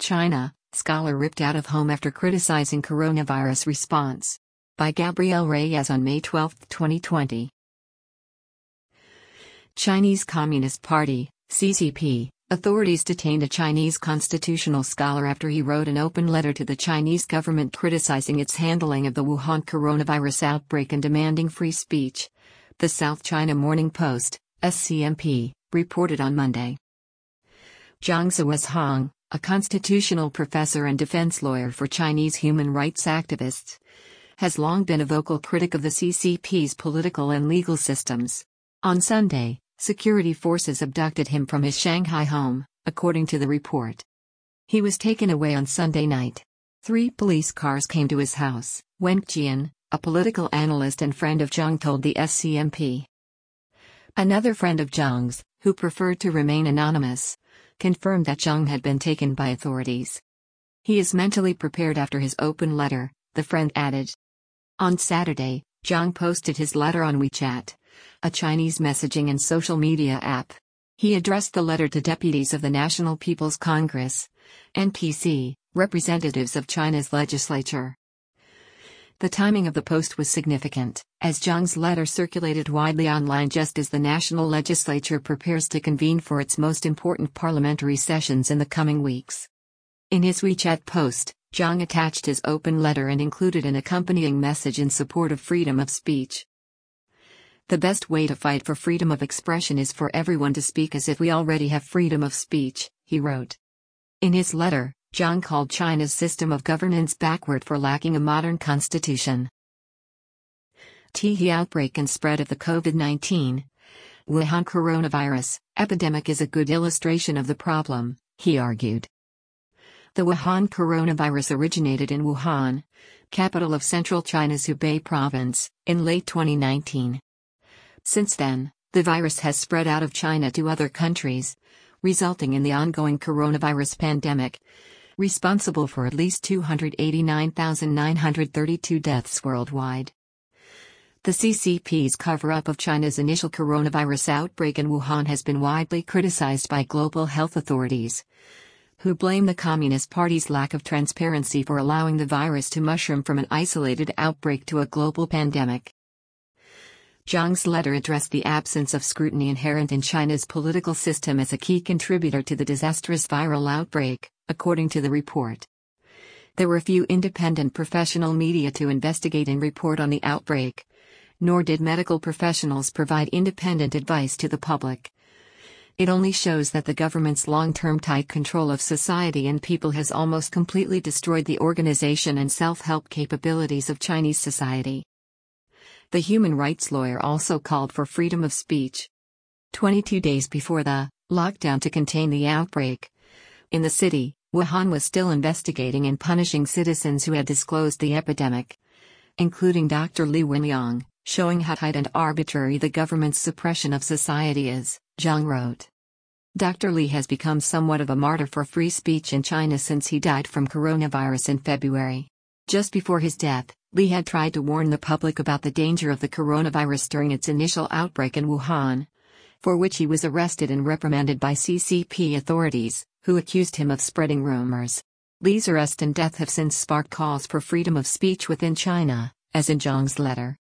China, scholar ripped out of home after criticizing coronavirus response. By Gabrielle Reyes on May 12, 2020. Chinese Communist Party, CCP, authorities detained a Chinese constitutional scholar after he wrote an open letter to the Chinese government criticizing its handling of the Wuhan coronavirus outbreak and demanding free speech. The South China Morning Post, SCMP, reported on Monday. Zhang Zuozhang, a constitutional professor and defense lawyer for Chinese human rights activists, has long been a vocal critic of the CCP's political and legal systems. On Sunday, security forces abducted him from his Shanghai home, according to the report. He was taken away on Sunday night. 3 police cars came to his house, Wen Jian, a political analyst and friend of Zhang told the SCMP. Another friend of Zhang's, who preferred to remain anonymous, confirmed that Zhang had been taken by authorities. He is mentally prepared after his open letter, the friend added. On Saturday, Zhang posted his letter on WeChat, a Chinese messaging and social media app. He addressed the letter to deputies of the National People's Congress, NPC, representatives of China's legislature. The timing of the post was significant, as Zhang's letter circulated widely online just as the national legislature prepares to convene for its most important parliamentary sessions in the coming weeks. In his WeChat post, Zhang attached his open letter and included an accompanying message in support of freedom of speech. The best way to fight for freedom of expression is for everyone to speak as if we already have freedom of speech, he wrote. In his letter, Zhang called China's system of governance backward for lacking a modern constitution. The outbreak and spread of the COVID-19 Wuhan coronavirus epidemic is a good illustration of the problem, he argued. The Wuhan coronavirus originated in Wuhan, capital of central China's Hubei province, in late 2019. Since then, the virus has spread out of China to other countries, resulting in the ongoing coronavirus pandemic, responsible for at least 289,932 deaths worldwide. The CCP's cover-up of China's initial coronavirus outbreak in Wuhan has been widely criticized by global health authorities, who blame the Communist Party's lack of transparency for allowing the virus to mushroom from an isolated outbreak to a global pandemic. Zhang's letter addressed the absence of scrutiny inherent in China's political system as a key contributor to the disastrous viral outbreak, according to the report. There were few independent professional media to investigate and report on the outbreak, nor did medical professionals provide independent advice to the public. It only shows that the government's long-term tight control of society and people has almost completely destroyed the organization and self-help capabilities of Chinese society. The human rights lawyer also called for freedom of speech. 22 days before the lockdown to contain the outbreak in the city, Wuhan was still investigating and punishing citizens who had disclosed the epidemic, including Dr. Li Wenliang, showing how tight and arbitrary the government's suppression of society is, Zhang wrote. Dr. Li has become somewhat of a martyr for free speech in China since he died from coronavirus in February. Just before his death, Li had tried to warn the public about the danger of the coronavirus during its initial outbreak in Wuhan, for which he was arrested and reprimanded by CCP authorities, who accused him of spreading rumors. Li's arrest and death have since sparked calls for freedom of speech within China, as in Zhang's letter.